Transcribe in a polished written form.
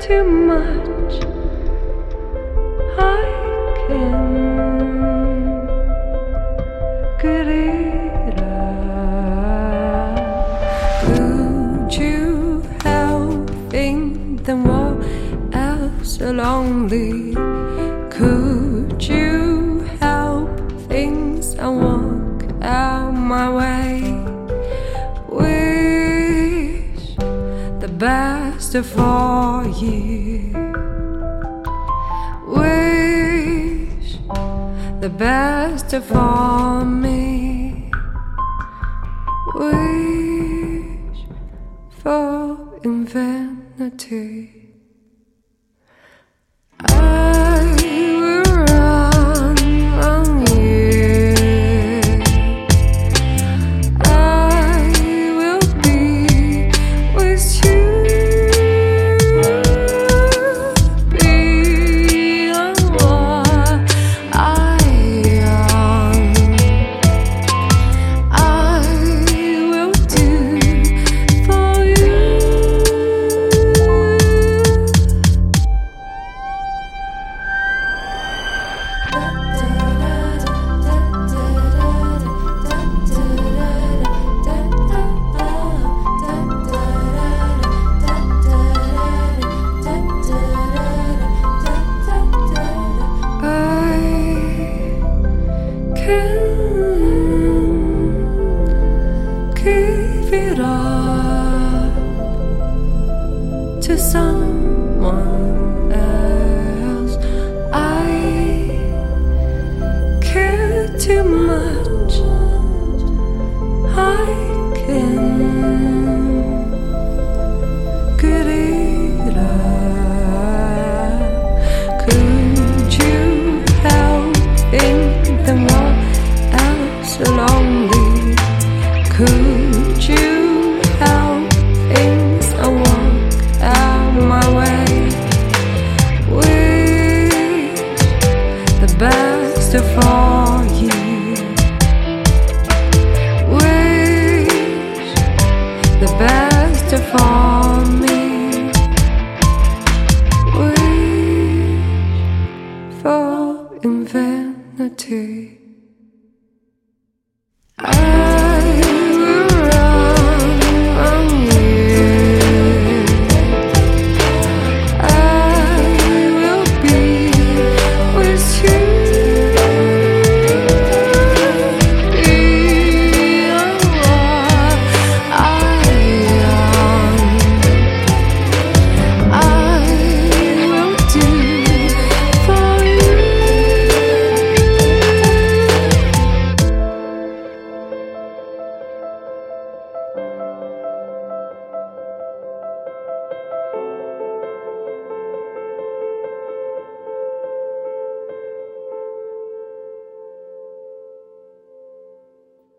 too much. I can get it up. Could you help think that what else so lonely? Could you help things I walk out my way? Wish the best for you. Wish the best for me. Wish for infinity. I will run on you. I will be with you. Beyond what I am, I will do for you. Give it up to someone else. I care too much. I can get it up. Could you help think that what else so lonely? Could you help things I walk out my way? Wish the best for you. Wish the best for